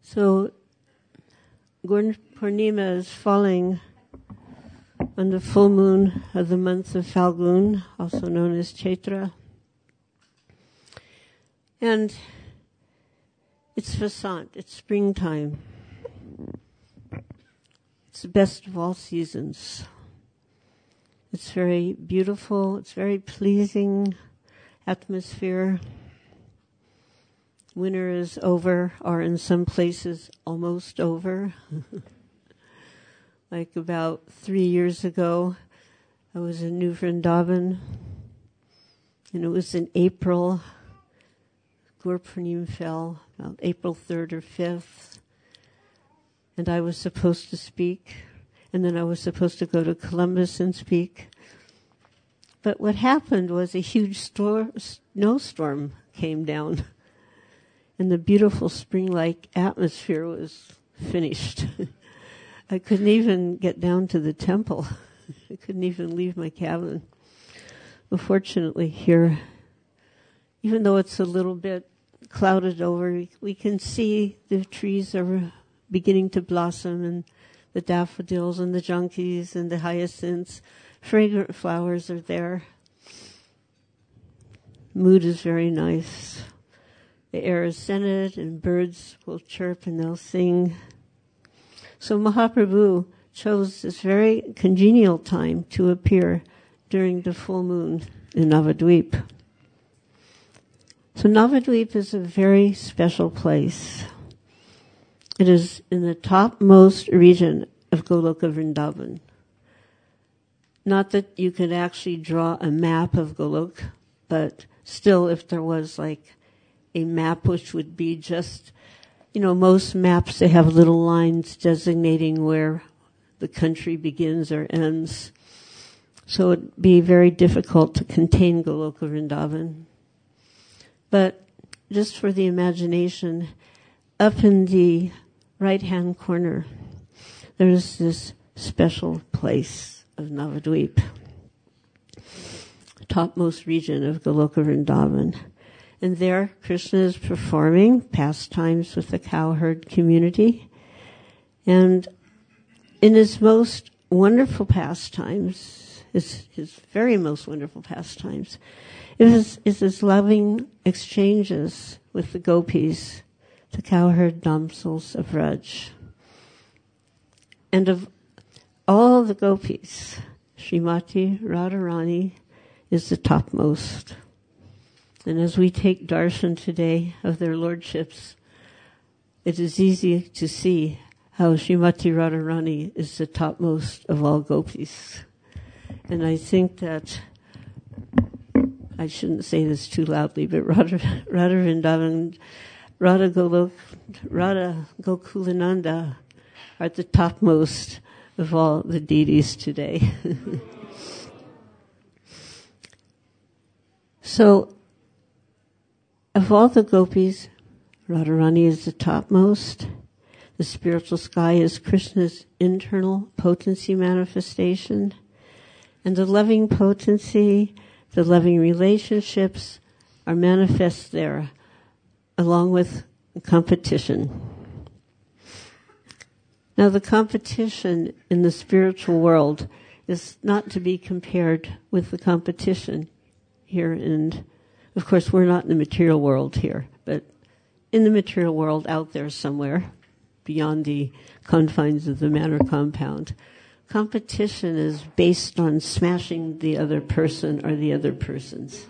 So, Gaur Purnima is falling on the full moon of the month of Falgun, also known as Chaitra. And it's Vasant, it's springtime. It's the best of all seasons. It's very beautiful, it's very pleasing atmosphere. Winter is over, or in some places almost over. Like about 3 years ago, I was in New Vrindavan, and it was in April. Gaur Purnima fell about April 3rd or 5th, and I was supposed to speak, and then I was supposed to go to Columbus and speak. But what happened was a huge snowstorm came down, and the beautiful spring-like atmosphere was finished. I couldn't even get down to the temple. I couldn't even leave my cabin. But fortunately here, even though it's a little bit clouded over, we can see the trees are beginning to blossom, and the daffodils and the junkies and the hyacinths, fragrant flowers are there. Mood is very nice. The air is scented, and birds will chirp and they'll sing. So Mahaprabhu chose this very congenial time to appear during the full moon in Navadvip. So Navadvip is a very special place. It is in the topmost region of Goloka Vrindavan. Not that you could actually draw a map of Golok, but still, if there was like a map which would be just, most maps, they have little lines designating where the country begins or ends. So it'd be very difficult to contain Goloka Vrindavan. But just for the imagination, up in the right-hand corner, there's this special place of Navadvip, topmost region of Goloka Vrindavan. And there, Krishna is performing pastimes with the cowherd community. And in his most wonderful pastimes, his very most wonderful pastimes, is his loving exchanges with the gopis, the cowherd damsels of Vraj. And of all the gopis, Srimati Radharani is the topmost. And as we take darshan today of their lordships, it is easy to see how Srimati Radharani is the topmost of all gopis. And I think that, I shouldn't say this too loudly, but Radha Vrindavan, Radha Gokulananda are the topmost of all the deities today. So, of all the gopis, Radharani is the topmost. The spiritual sky is Krishna's internal potency manifestation. And the loving potency, the loving relationships are manifest there, along with competition. Now, the competition in the spiritual world is not to be compared with the competition here in, of course, we're not in the material world here, but in the material world out there somewhere, beyond the confines of the manor compound, competition is based on smashing the other person or the other persons,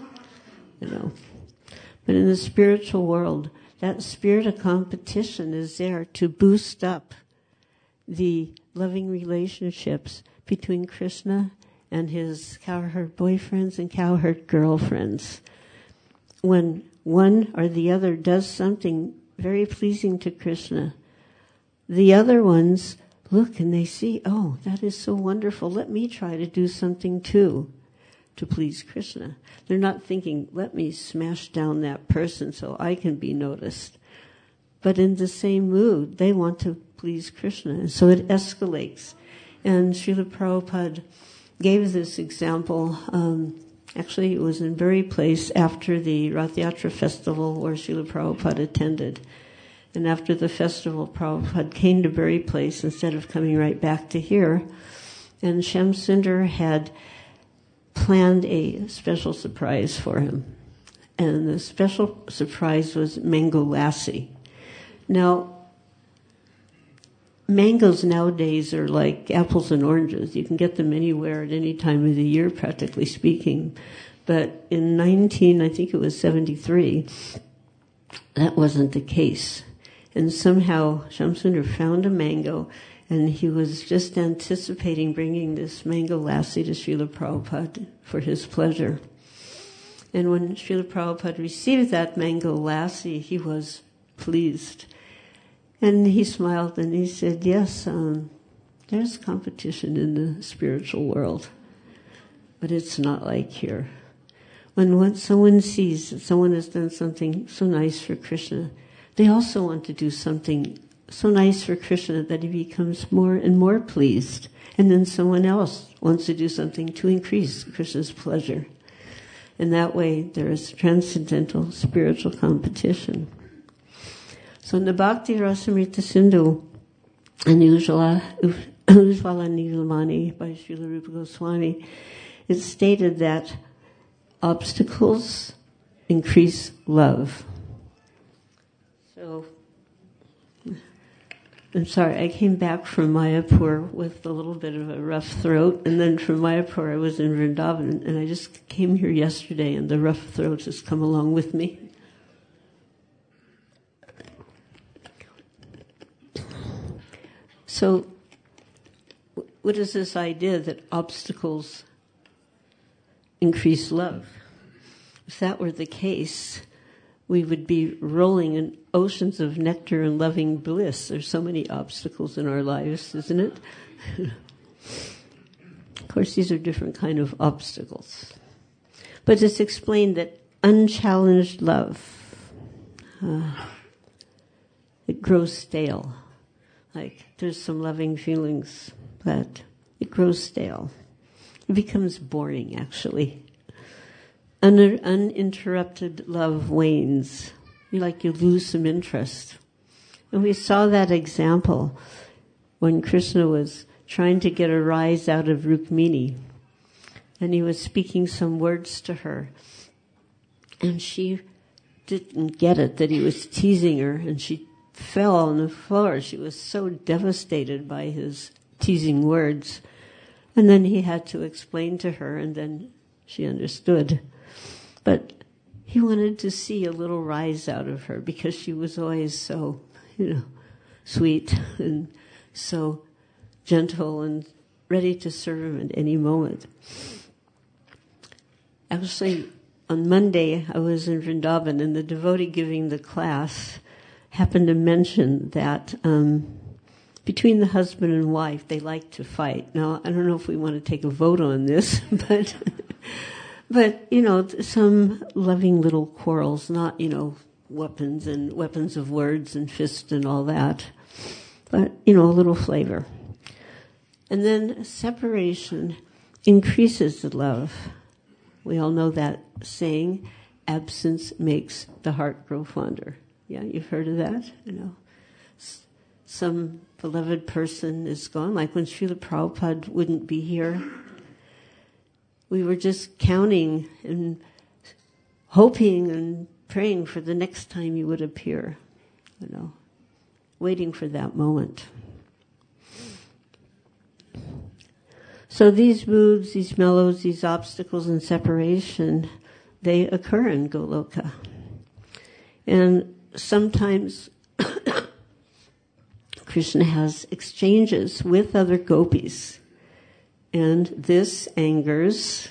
But in the spiritual world, that spirit of competition is there to boost up the loving relationships between Krishna and his cowherd boyfriends and cowherd girlfriends. When one or the other does something very pleasing to Krishna, the other ones look and they see, oh, that is so wonderful. Let me try to do something too to please Krishna. They're not thinking, let me smash down that person so I can be noticed. But in the same mood, they want to please Krishna. And so it escalates. And Srila Prabhupada gave this example. Actually, it was in Bury Place after the Rath Yatra festival where Srila Prabhupada attended. And after the festival, Prabhupada came to Berry Place instead of coming right back to here. And Shamsundar had planned a special surprise for him. And the special surprise was mango lassi. Now, mangoes nowadays are like apples and oranges. You can get them anywhere at any time of the year, practically speaking. But in 1973, that wasn't the case. And somehow Shamsundar found a mango, and he was just anticipating bringing this mango lassi to Srila Prabhupada for his pleasure. And when Srila Prabhupada received that mango lassi, he was pleased. And he smiled and he said, yes, there's competition in the spiritual world, but it's not like here. When someone sees that someone has done something so nice for Krishna, they also want to do something so nice for Krishna that he becomes more and more pleased. And then someone else wants to do something to increase Krishna's pleasure. And that way there is transcendental spiritual competition. So in the Bhakti Rasamrita Sindhu and Ujjvala Nilamani by Srila Rupa Goswami, it's stated that obstacles increase love. So, I'm sorry, I came back from Mayapur with a little bit of a rough throat, and then from Mayapur I was in Vrindavan, and I just came here yesterday, and the rough throat has come along with me. So, what is this idea that obstacles increase love? If that were the case, we would be rolling in oceans of nectar and loving bliss. There's so many obstacles in our lives, isn't it? Of course, these are different kind of obstacles. But it's explained that unchallenged love, it grows stale. Like, there's some loving feelings, but it grows stale. It becomes boring, actually. Uninterrupted love wanes. You lose some interest. And we saw that example when Krishna was trying to get a rise out of Rukmini. And he was speaking some words to her. And she didn't get it, that he was teasing her, and she fell on the floor. She was so devastated by his teasing words. And then he had to explain to her, and then she understood. But he wanted to see a little rise out of her because she was always so, sweet and so gentle and ready to serve him at any moment. Actually, on Monday, I was in Vrindavan, and the devotee giving the class happened to mention that between the husband and wife, they like to fight. Now, I don't know if we want to take a vote on this, but some loving little quarrels, not, weapons of words and fists and all that, but, a little flavor. And then separation increases the love. We all know that saying, absence makes the heart grow fonder. Yeah, you've heard of that? Some beloved person is gone, like when Srila Prabhupada wouldn't be here. We were just counting and hoping and praying for the next time he would appear, waiting for that moment. So these moods, these mellows, these obstacles and separation, they occur in Goloka. And sometimes Krishna has exchanges with other gopis, and this angers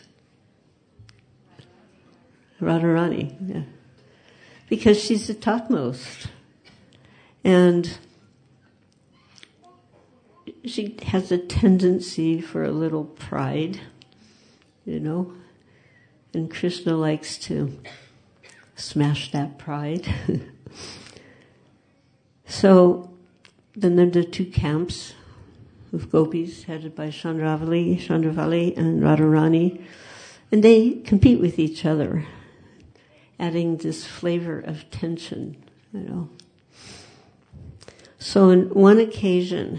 Radharani, because she's the topmost, and she has a tendency for a little pride, and Krishna likes to smash that pride. So then there are the two camps of gopis headed by Chandravali and Radharani, and they compete with each other, adding this flavor of tension, So on one occasion,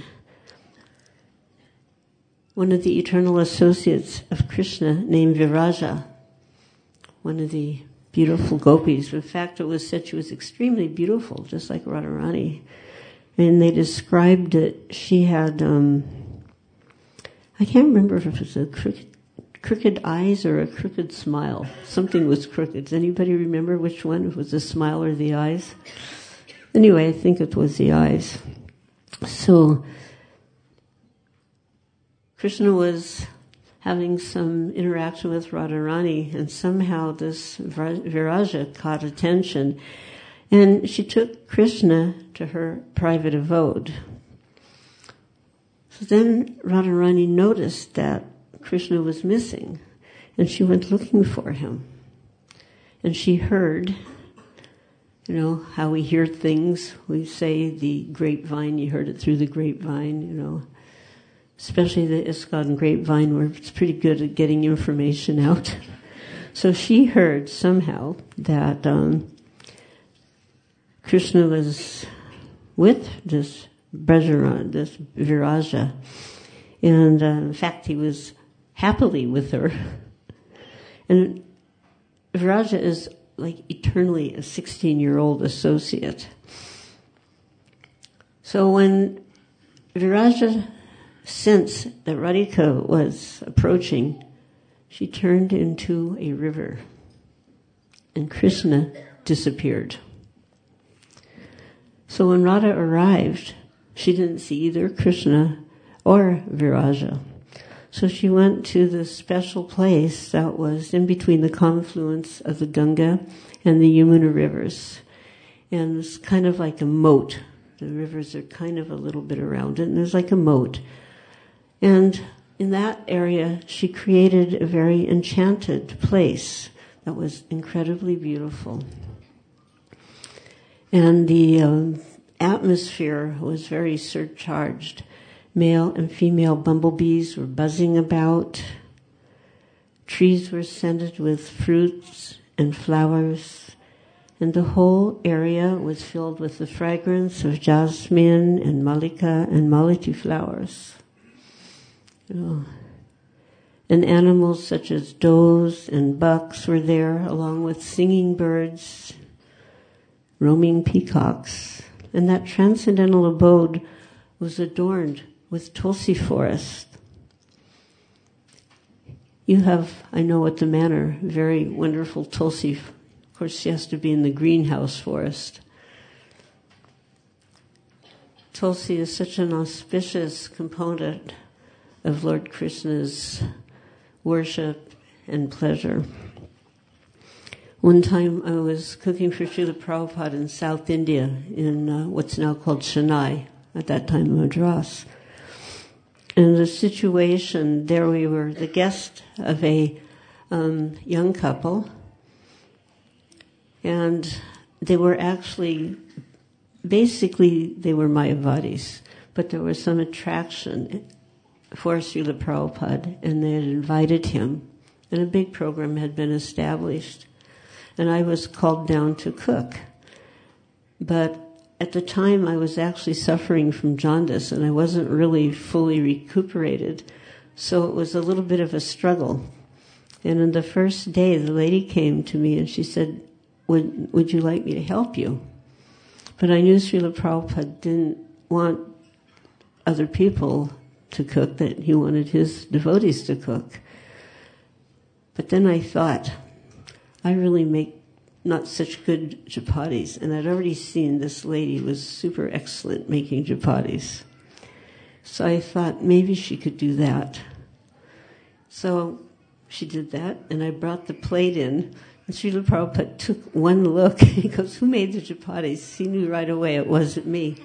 one of the eternal associates of Krishna named Viraja, one of the beautiful gopis, in fact it was said she was extremely beautiful, just like Radharani, and they described that she had, I can't remember if it was a crooked eyes or a crooked smile. Something was crooked. Does anybody remember which one? If it was the smile or the eyes? Anyway, I think it was the eyes. So Krishna was having some interaction with Radharani, and somehow this Viraja caught attention, and she took Krishna to her private abode. So then Radharani noticed that Krishna was missing, and she went looking for him. And she heard, how we hear things. We say the grapevine, you heard it through the grapevine, especially the ISKCON grapevine, where it's pretty good at getting information out. So she heard somehow that Krishna was with this Viraja, and in fact he was happily with her. And Viraja is like eternally a 16-year-old associate. So when Viraja sensed that Radhika was approaching, she turned into a river, and Krishna disappeared. So when Radha arrived, she didn't see either Krishna or Viraja. So she went to this special place that was in between the confluence of the Ganga and the Yamuna rivers. And it's kind of like a moat. The rivers are kind of a little bit around it, and there's like a moat. And in that area, she created a very enchanted place that was incredibly beautiful. And the atmosphere was very surcharged. Male and female bumblebees were buzzing about. Trees were scented with fruits and flowers. And the whole area was filled with the fragrance of jasmine and malika and malati flowers. And animals such as does and bucks were there, along with singing birds, roaming peacocks. And that transcendental abode was adorned with tulsi forest. You have, I know at the manor, very wonderful tulsi. Of course, she has to be in the greenhouse forest. Tulsi is such an auspicious component of Lord Krishna's worship and pleasure. One time I was cooking for Srila Prabhupada in South India, in what's now called Chennai, at that time Madras. And the situation there, we were the guest of a young couple, and they were actually, basically they were Mayavadis, but there was some attraction for Srila Prabhupada, and they had invited him, and a big program had been established. And I was called down to cook. But at the time I was actually suffering from jaundice, and I wasn't really fully recuperated, so it was a little bit of a struggle. And on the first day, the lady came to me and she said, would you like me to help you? But I knew Srila Prabhupada didn't want other people to cook, that he wanted his devotees to cook. But then I thought, I really make not such good chapatis, and I'd already seen this lady was super excellent making chapatis. So I thought maybe she could do that. So she did that, and I brought the plate in, and Srila Prabhupada took one look. He goes, "Who made the chapatis?" He knew right away it wasn't me.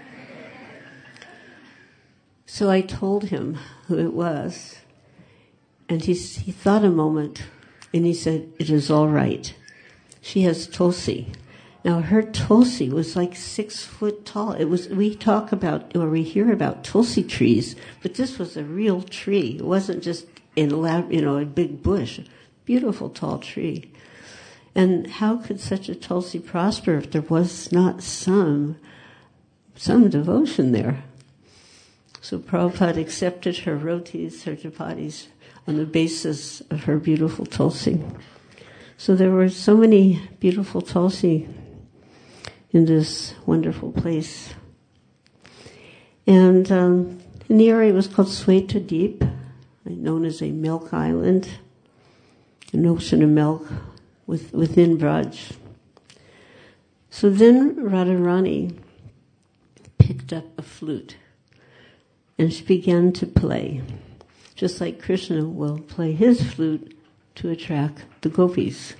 So I told him who it was, and he thought a moment, and he said, "It is all right. She has tulsi." Now her tulsi was like 6 foot tall. We talk about, or we hear about tulsi trees, but this was a real tree. It wasn't just a big bush. Beautiful tall tree. And how could such a tulsi prosper if there was not some some devotion there. So Prabhupada accepted her rotis, her chapatis, on the basis of her beautiful tulsi. So there were so many beautiful tulsi in this wonderful place. And in the area it was called Sweta Deep, known as a milk island, an ocean of milk within Braj. So then Radharani picked up a flute and she began to play, just like Krishna will play his flute to attract the gopis.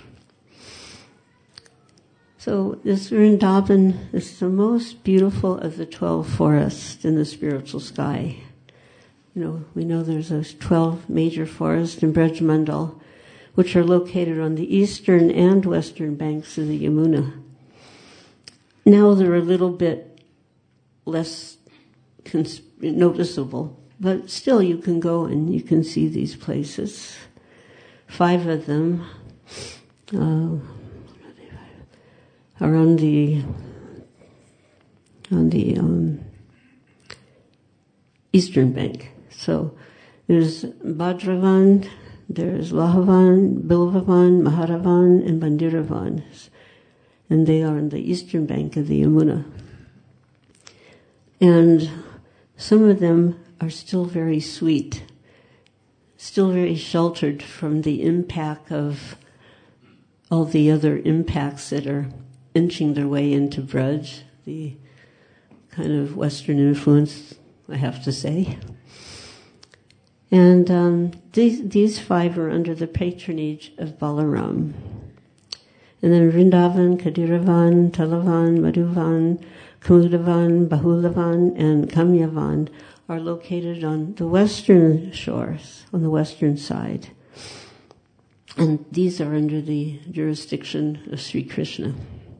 So this Vrindavan is the most beautiful of the 12 forests in the spiritual sky. We know there's those 12 major forests in Braj Mandal, which are located on the eastern and western banks of the Yamuna. Now they're a little bit less noticeable, but still you can go and you can see these places. 5 of them are on the eastern bank. So there's Bhadravan, there's Lahavan, Bilvavan, Maharavan, and Bandiravan. And they are on the eastern bank of the Yamuna. And some of them are still very sweet, still very sheltered from the impact of all the other impacts that are inching their way into Braj, the kind of Western influence, I have to say. And these 5 are under the patronage of Balaram. And then Vrindavan, Kadiravan, Talavan, Madhuvan, Kamudavan, Bahulavan, and Kamyavan are located on the western shores, on the western side. And these are under the jurisdiction of Sri Krishna.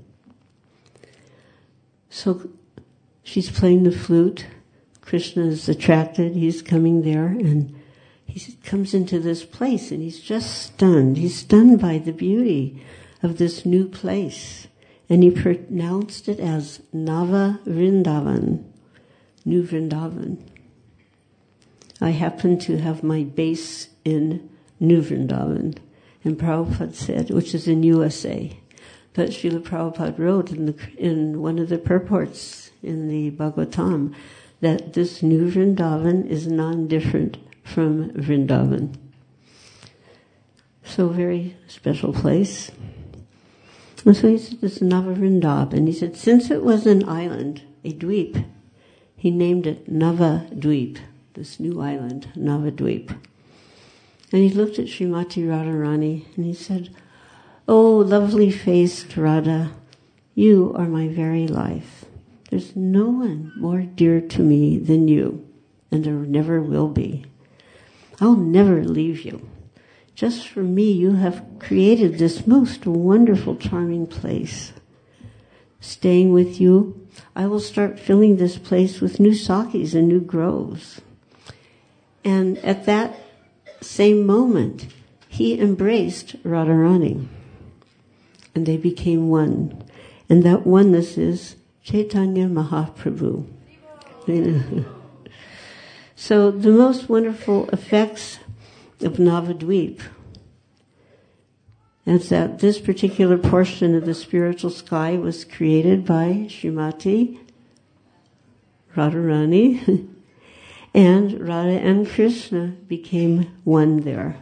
So she's playing the flute. Krishna is attracted. He's coming there, and he comes into this place, and he's just stunned. He's stunned by the beauty of this new place. And he pronounced it as Nava Vrindavan, New Vrindavan. I happen to have my base in New Vrindavan, and Prabhupada said, which is in USA. But Srila Prabhupada wrote in one of the purports in the Bhagavatam that this New Vrindavan is non-different from Vrindavan. So very special place. And so he said, this is Nava Vrindavan. He said, since it was an island, a dweep, he named it Nava Dweep, this new island, Nava Dweep. And he looked at Srimati Radharani and he said, oh, lovely-faced Radha, you are my very life. There's no one more dear to me than you, and there never will be. I'll never leave you. Just for me, you have created this most wonderful, charming place. Staying with you, I will start filling this place with new sakis and new groves. And at that same moment, he embraced Radharani. And they became one. And that oneness is Chaitanya Mahaprabhu. So the most wonderful effects of Navadweep is that this particular portion of the spiritual sky was created by Srimati Radharani, and Radha and Krishna became one there.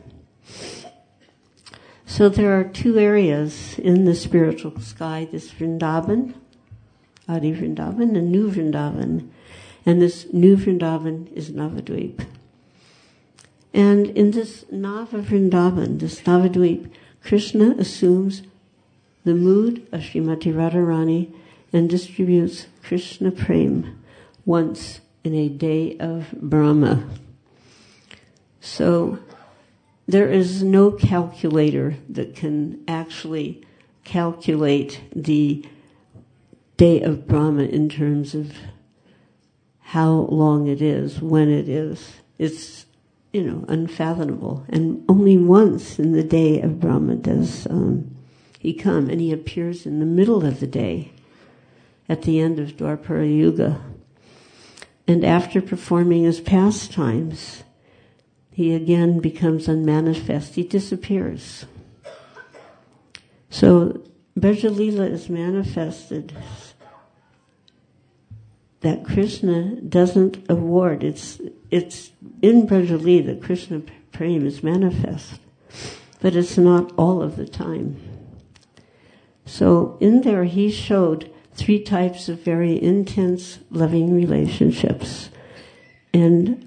So there are 2 areas in the spiritual sky, this Vrindavan, Adi Vrindavan, and New Vrindavan. And this New Vrindavan is Navadweep. And in this Nava Vrindavan, this Navadweep, Krishna assumes the mood of Srimati Radharani and distributes Krishna Prem once in a day of Brahma. So there is no calculator that can actually calculate the day of Brahma in terms of how long it is, when it is. It's, unfathomable. And only once in the day of Brahma does he come, and he appears in the middle of the day at the end of Dwapara Yuga. And after performing his pastimes, he again becomes unmanifest. He disappears. So Braja Lila is manifested that Krishna doesn't award. It's in Braja Lila, Krishna Prem is manifest, but it's not all of the time. So in there he showed 3 types of very intense, loving relationships. And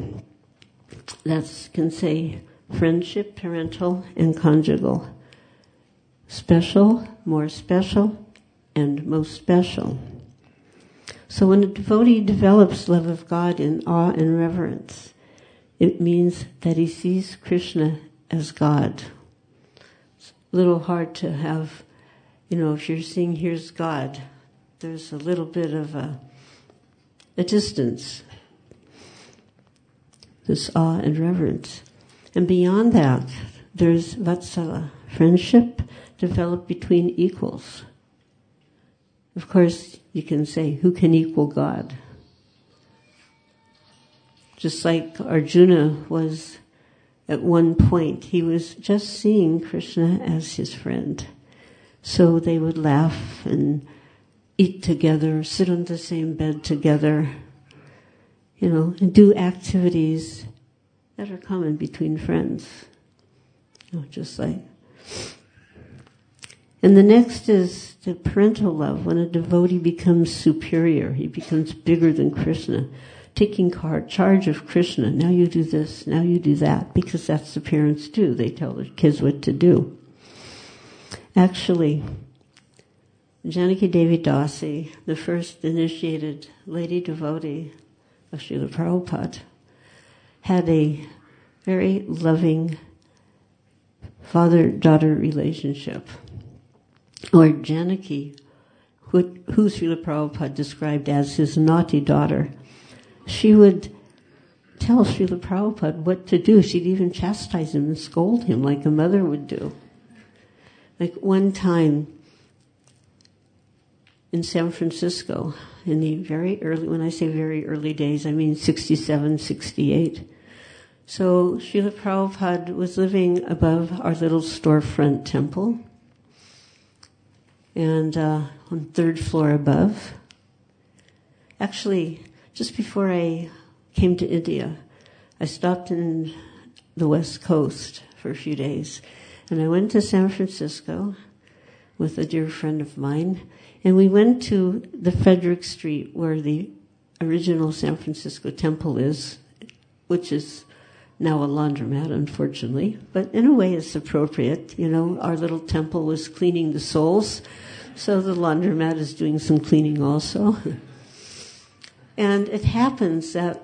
that can say friendship, parental, and conjugal. Special, more special, and most special. So when a devotee develops love of God in awe and reverence, it means that he sees Krishna as God. It's a little hard to have, if you're seeing here's God, there's a little bit of a distance, this awe and reverence. And beyond that, there's vatsala, friendship developed between equals. Of course, you can say, who can equal God? Just like Arjuna was at one point, he was just seeing Krishna as his friend. So they would laugh and eat together, sit on the same bed together, and do activities that are common between friends. Just like. And the next is the parental love. When a devotee becomes superior, he becomes bigger than Krishna, taking charge of Krishna. Now you do this, now you do that, because that's the parents do. They tell their kids what to do. Actually, Janaki Devi Dasi, the first initiated lady devotee of Srila Prabhupada, had a very loving father-daughter relationship. Or Janaki, who Srila Prabhupada described as his naughty daughter, she would tell Srila Prabhupada what to do. She'd even chastise him and scold him like a mother would do. Like one time, in San Francisco, in the very early, when I say very early days, I mean 67, 68. So Srila Prabhupada was living above our little storefront temple, and on the 3rd floor above. Actually, just before I came to India, I stopped in the West Coast for a few days, and I went to San Francisco with a dear friend of mine, and we went to the Frederick Street where the original San Francisco temple is, which is now a laundromat, unfortunately, but in a way it's appropriate. Our little temple was cleaning the souls, so the laundromat is doing some cleaning also. And it happens that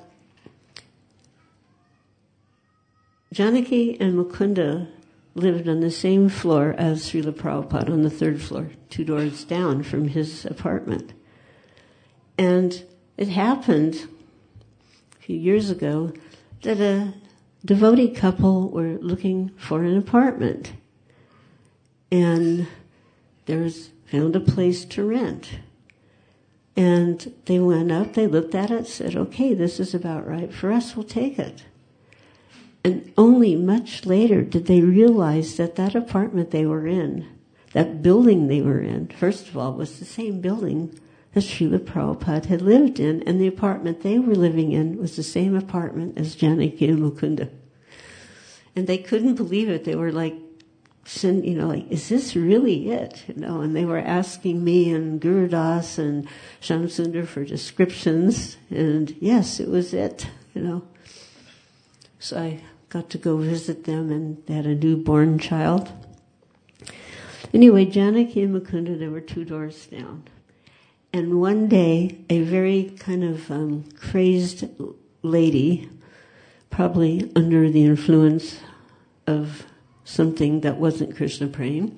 Janaki and Mukunda lived on the same floor as Srila Prabhupada, on the 3rd floor, 2 doors down from his apartment. And it happened a few years ago that a devotee couple were looking for an apartment. And found a place to rent. And they went up, they looked at it, said, okay, this is about right for us, we'll take it. And only much later did they realize that that apartment they were in, that building they were in, first of all, was the same building that Srila Prabhupada had lived in, and the apartment they were living in was the same apartment as Janaki and Mukunda. And they couldn't believe it. They were like, is this really it? And they were asking me and Guru Das and Shamsundar for descriptions, and yes, it was it, So I got to go visit them, and they had a newborn child. Anyway, Janaki and Mukunda, they were 2 doors down. And one day, a very kind of crazed lady, probably under the influence of something that wasn't Krishna Prem,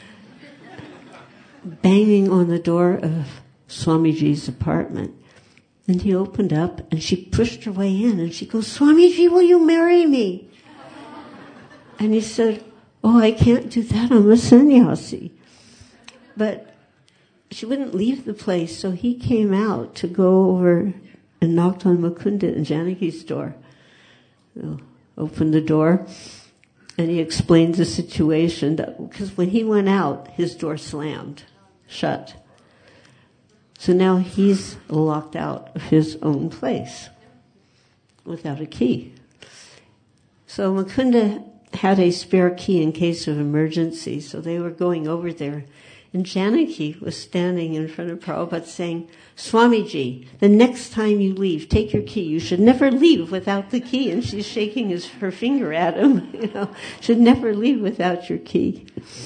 banging on the door of Swamiji's apartment. And he opened up, and she pushed her way in, and she goes, Swamiji, will you marry me? And he said, oh, I can't do that, I'm a sannyasi. But she wouldn't leave the place, so he came out to go over and knocked on Mukunda and Janaki's door. Opened the door, and he explained the situation, because when he went out, his door slammed shut. So now he's locked out of his own place without a key. So Mukunda had a spare key in case of emergency, so they were going over there. And Janaki was standing in front of Prabhupada saying, Swamiji, the next time you leave, take your key. You should never leave without the key. And she's shaking her finger at him, should never leave without your key.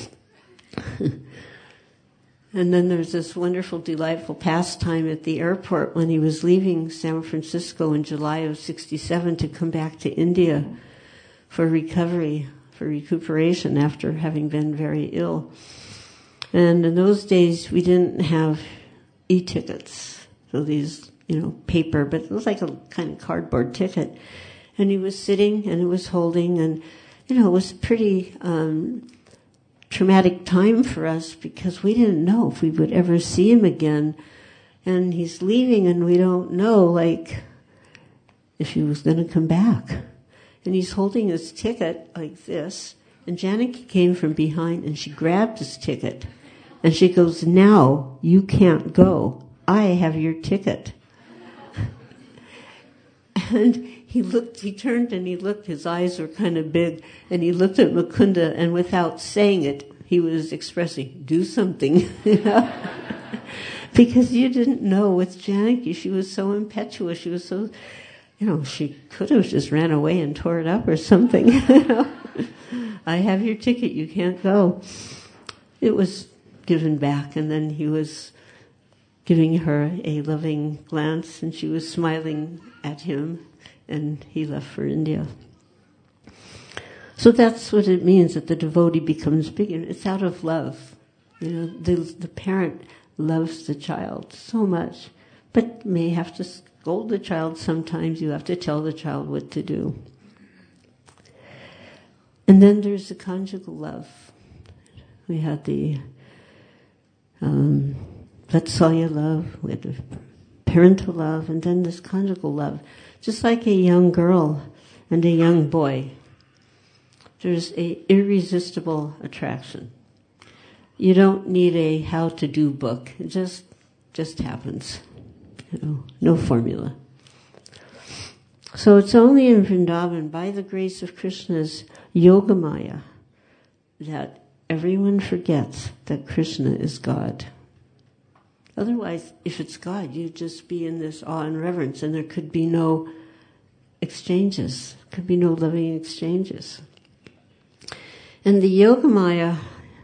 And then there's this wonderful, delightful pastime at the airport when he was leaving San Francisco in July of 1967 to come back to India for recovery, for recuperation after having been very ill. And in those days, we didn't have e-tickets. So these, paper, but it was like a kind of cardboard ticket. And he was sitting and he was holding, and, it was pretty traumatic time for us because we didn't know if we would ever see him again. And he's leaving and we don't know, if he was going to come back. And he's holding his ticket like this. And Janaki came from behind and she grabbed his ticket. And she goes, now you can't go. I have your ticket. And he turned and he looked, his eyes were kind of big, and he looked at Mukunda, and without saying it, he was expressing, do something, Because you didn't know with Janaki, she was so impetuous, she was so, she could have just ran away and tore it up or something, I have your ticket, you can't go. It was given back, and then he was giving her a loving glance, and she was smiling at him, and he left for India. So that's what it means that the devotee becomes bigger. It's out of love. The parent loves the child so much, but may have to scold the child sometimes. You have to tell the child what to do. And then there's the conjugal love. We had the Vatsalya love, we had the parental love, and then this conjugal love. Just like a young girl and a young boy, there's a irresistible attraction. You don't need a how-to-do book. It just happens. No formula. So it's only in Vrindavan, by the grace of Krishna's Yogamaya, that everyone forgets that Krishna is God. Otherwise, if it's God, you'd just be in this awe and reverence, and there could be no exchanges, could be no loving exchanges. And the Yogamaya,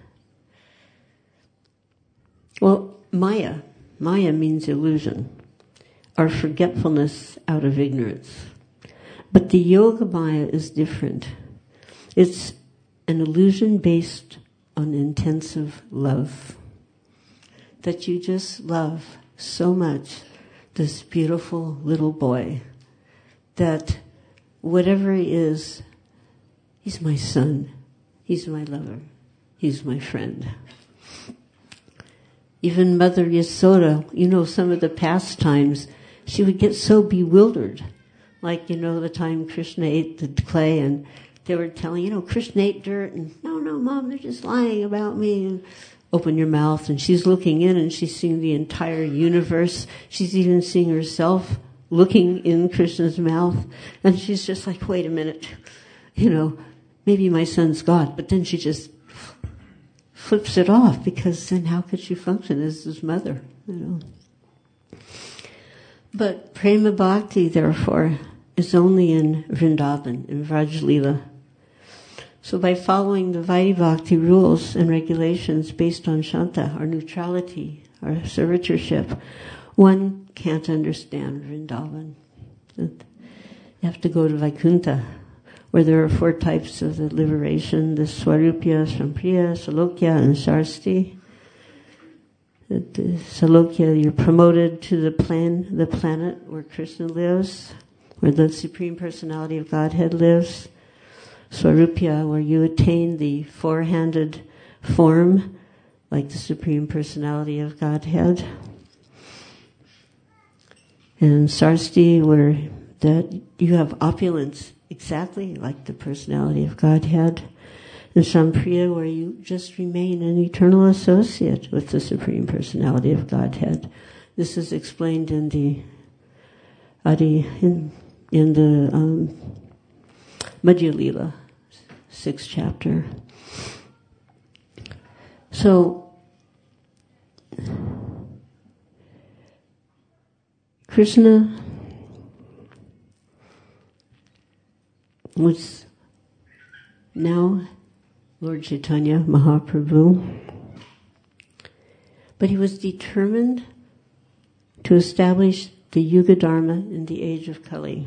Maya means illusion, or forgetfulness out of ignorance. But the Yogamaya is different. It's an illusion based on intensive love. That you just love so much this beautiful little boy that whatever he is, he's my son, he's my lover, he's my friend. Even Mother Yasoda, some of the pastimes, she would get so bewildered. Like, the time Krishna ate the clay and they were telling, Krishna ate dirt, and no, Mom, they're just lying about me. And open your mouth, and she's looking in and she's seeing the entire universe. She's even seeing herself looking in Krishna's mouth. And she's just like, wait a minute, maybe my son's God. But then she just flips it off, because then how could she function as his mother, But Prema Bhakti, therefore, is only in Vrindavan, in Vraj Leela. So by following the Vaidhi Bhakti rules and regulations based on Shanta, our neutrality, our servitorship, one can't understand Vrindavan. You have to go to Vaikuntha, where there are 4 types of the liberation, the Swarupya, Sampriya, Salokya, and Sarsti. The Salokya, you're promoted to the planet where Krishna lives, where the Supreme Personality of Godhead lives. Swarupya, where you attain the 4-handed form, like the Supreme Personality of Godhead. and Sarsti, where that you have opulence exactly like the personality of Godhead, and Sampriya, where you just remain an eternal associate with the Supreme Personality of Godhead. This is explained in the Adi, in the Madhya Lila, 6th chapter. So, Krishna was now Lord Chaitanya Mahaprabhu, but he was determined to establish the Yuga Dharma in the age of Kali.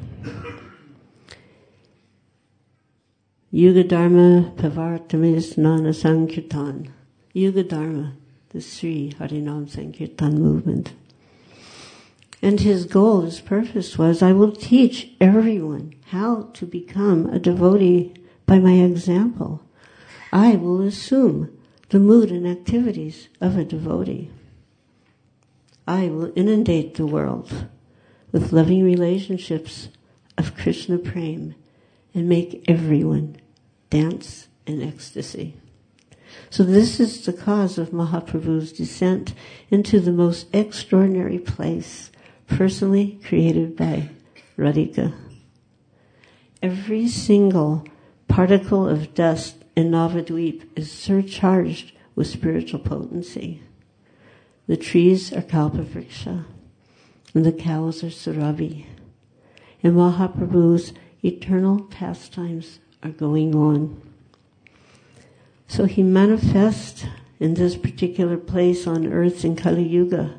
Yuga Dharma Pavartamis Nana Sankirtan. Yuga Dharma, the Sri Harinam Sankirtan movement. And his goal, his purpose was, I will teach everyone how to become a devotee by my example. I will assume the mood and activities of a devotee. I will inundate the world with loving relationships of Krishna Prem and make everyone dance in ecstasy. So this is the cause of Mahaprabhu's descent into the most extraordinary place personally created by Radhika. Every single particle of dust in Navadvip is surcharged with spiritual potency. The trees are Kalpavriksha, and the cows are Surabhi, and Mahaprabhu's eternal pastimes are going on. So he manifests in this particular place on earth in Kali Yuga.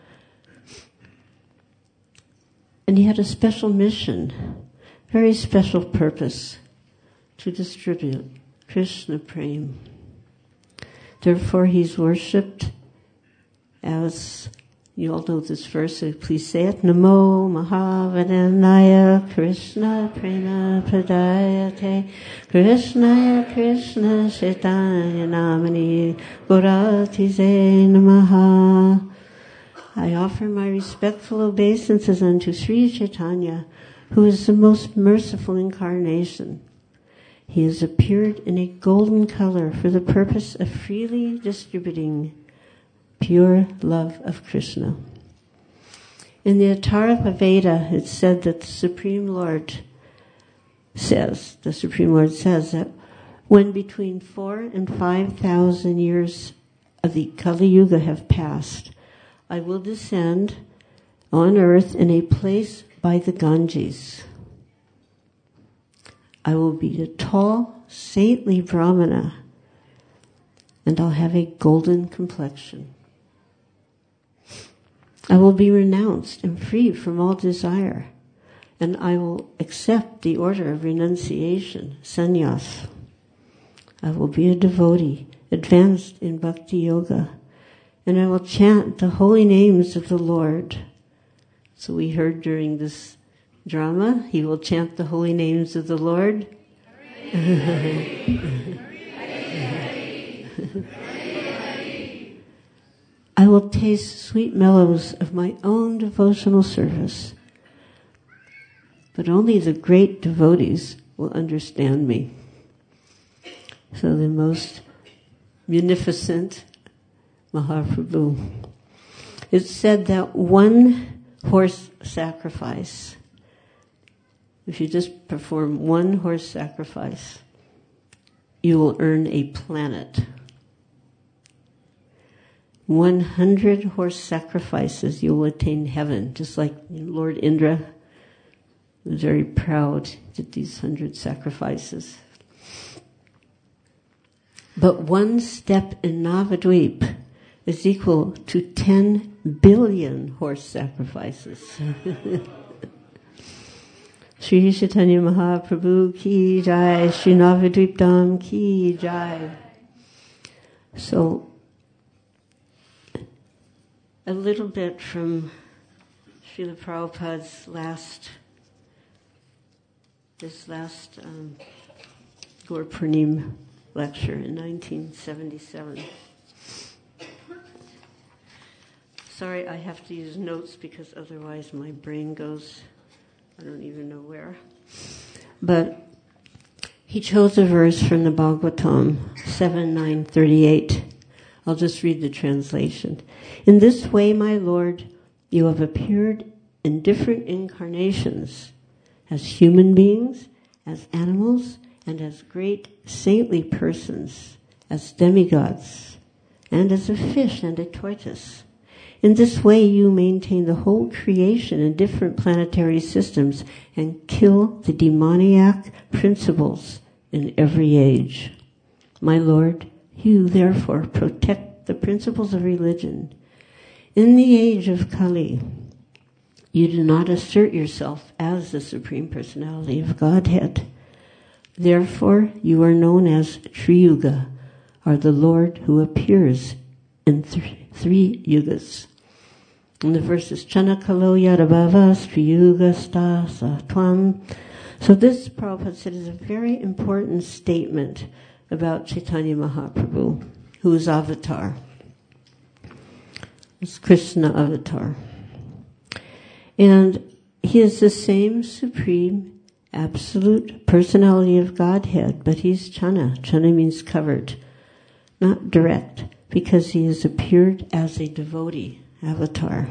And he had a special mission, very special purpose, to distribute Krishna Prem. Therefore he's worshipped as, you all know this verse, so please say it, Namo Mahavadanaya Krishna Prema Pradayate Krishnaya Krishna Chaitanya Namani Gauratize Namaha. I offer my respectful obeisances unto Sri Chaitanya, who is the most merciful incarnation. He has appeared in a golden color for the purpose of freely distributing pure love of Krishna. In the Atharva Veda, it's said that the Supreme Lord says that when between 4,000 and 5,000 years of the Kali Yuga have passed, I will descend on earth in a place by the Ganges. I will be a tall, saintly Brahmana, and I'll have a golden complexion. I will be renounced and free from all desire, and I will accept the order of renunciation, sannyas. I will be a devotee, advanced in bhakti yoga, and I will chant the holy names of the Lord. So we heard during this drama, he will chant the holy names of the Lord. I will taste sweet mellows of my own devotional service, but only the great devotees will understand me. So the most munificent Mahaprabhu. It's said that one horse sacrifice, if you just perform one horse sacrifice, you will earn a planet. 100 horse sacrifices, you will attain heaven, just like Lord Indra was very proud, did these 100 sacrifices. But one step in Navadvip is equal to 10 billion horse sacrifices. Sri Chaitanya Mahaprabhu ki jai, Sri Navadvip Dham ki jai. So, a little bit from Srila Prabhupada's last Gaur Purnim lecture in 1977. sorry, I have to use notes because otherwise my brain goes, I don't even know where. But he chose a verse from the Bhagavatam 7:9-38. I'll just read the translation. In this way, my Lord, you have appeared in different incarnations as human beings, as animals, and as great saintly persons, as demigods, and as a fish and a tortoise. In this way, you maintain the whole creation in different planetary systems and kill the demoniac principles in every age. My Lord, you therefore protect the principles of religion. In the age of Kali, you do not assert yourself as the Supreme Personality of Godhead. Therefore, you are known as Triyuga, or the Lord who appears in three yugas. And the verse is Chanakalo Yadabhavas Triyuga Sta Satwam. So this, Prabhupada said, is a very important statement about Chaitanya Mahaprabhu, who is avatar. It's Krishna avatar. And he is the same supreme, absolute personality of Godhead, but he's Chana. Chana means covered, not direct, because he has appeared as a devotee avatar.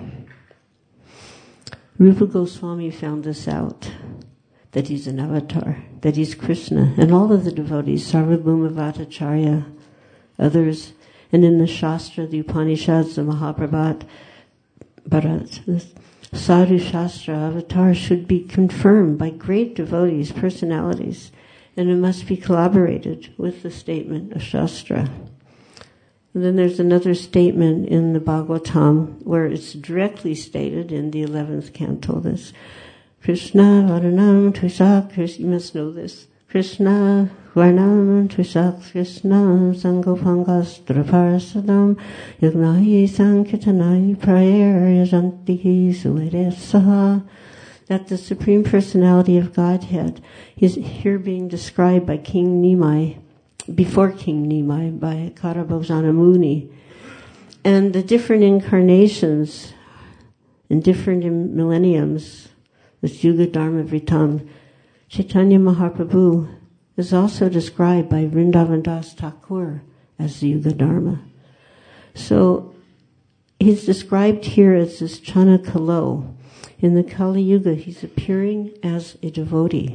Rupa Goswami found this out, that he's an avatar, that he's Krishna, and all of the devotees, Sarvabhauma Bhattacharya, others, and in the Shastra, the Upanishads, the Mahabharat, the Sadhu Shastra avatar should be confirmed by great devotees, personalities, and it must be collaborated with the statement of Shastra. And then there's another statement in the Bhagavatam where it's directly stated in the 11th canto, this Krishna Varanam Tvisak, you must know this, Krishna Varnam Tvisak Krishna Sangopangastra Parasadam Yagnahi Sankirtanai Prayer Yajantihi Suedesaha. That the Supreme Personality of Godhead is here being described by King Nimai, before King Nimai, by Karabhojana Muni. And the different incarnations in different millenniums, this Yuga Dharma Vritam, Chaitanya Mahaprabhu is also described by Vrindavan Das Thakur as the Yuga Dharma. So he's described here as this Chanakalo. In the Kali Yuga, he's appearing as a devotee.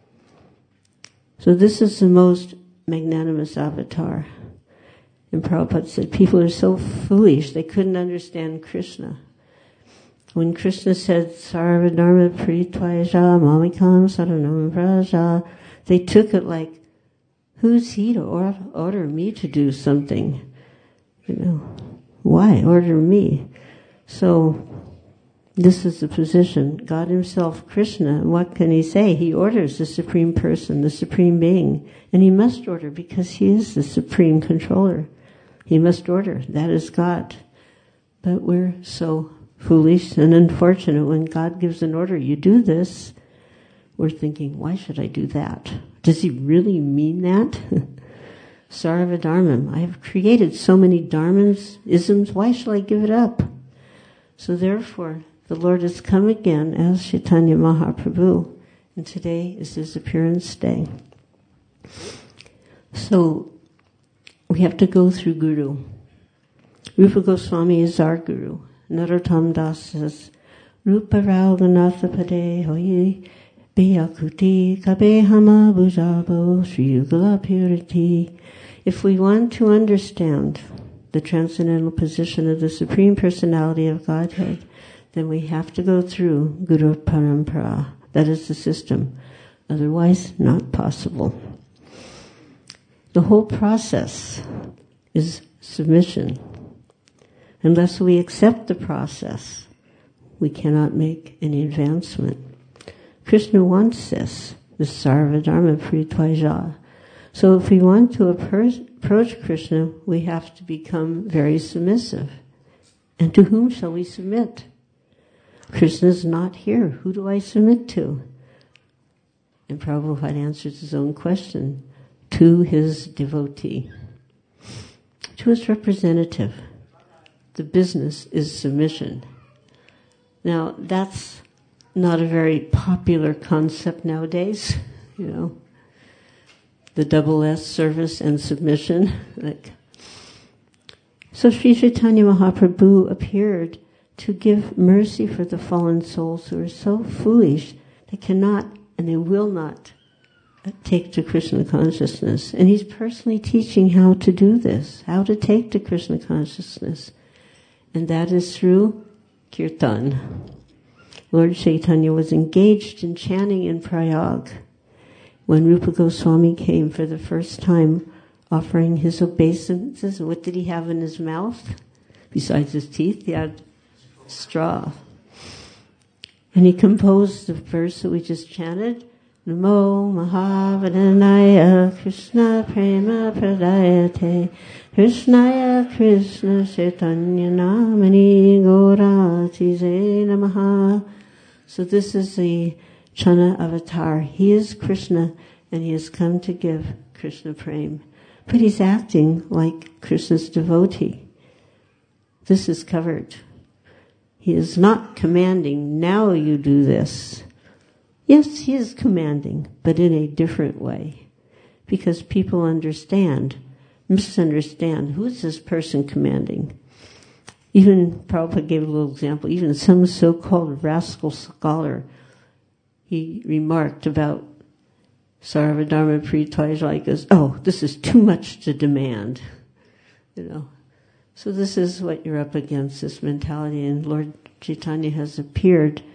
So this is the most magnanimous avatar. And Prabhupada said people are so foolish, they couldn't understand Krishna. When Krishna said, Sarvadharma Pritvaja Mamikam Saranam Vraja, they took it like, who's he to order me to do something? You know, why order me? So, this is the position. God himself, Krishna, what can he say? He orders the Supreme Person, the Supreme Being. And he must order because he is the Supreme Controller. He must order. That is God. But we're so foolish and unfortunate. When God gives an order, you do this, we're thinking, why should I do that? Does he really mean that? Sarvadharmam. I have created so many dharmas, isms, why shall I give it up? So therefore, the Lord has come again as Chaitanya Mahaprabhu, and today is his appearance day. So, we have to go through Guru. Rupa Goswami is our Guru. Narottam Das says, Rupa Rauganatha Pade Hoyi Beyakuti Kabe Hama Bujabo Sri Yugala Purity. If we want to understand the transcendental position of the Supreme Personality of Godhead, then we have to go through Guru Parampara. That is the system. Otherwise, not possible. The whole process is submission. Unless we accept the process, we cannot make any advancement. Krishna wants this, the Sarvadharma Pritvaja. So if we want to approach Krishna, we have to become very submissive. And to whom shall we submit? Krishna is not here. Who do I submit to? And Prabhupada answers his own question. To his devotee. To his representative. The business is submission. Now, that's not a very popular concept nowadays, the double S, service and submission. So Sri Chaitanya Mahaprabhu appeared to give mercy for the fallen souls who are so foolish they cannot and they will not take to Krishna consciousness. And he's personally teaching how to do this, how to take to Krishna consciousness. And that is through kirtan. Lord Chaitanya was engaged in chanting in Prayag when Rupa Goswami came for the first time offering his obeisances. And what did he have in his mouth? Besides his teeth, he had straw. And he composed the verse that we just chanted, Namo Mahavadhanaya Krishna Prema Pradayate Krishnaya Krishna Chaitanya Namani Gauratize Namaha. So this is the Chana avatar. He is Krishna and he has come to give Krishna Prem. But he's acting like Krishna's devotee. This is covered. He is not commanding, now you do this. Yes, he is commanding, but in a different way. Because people misunderstand, who is this person commanding? Even, Prabhupada gave a little example, even some so-called rascal scholar, he remarked about Sarvadharma Pritaya as, oh, this is too much to demand. So this is what you're up against, this mentality, and Lord Chaitanya has appeared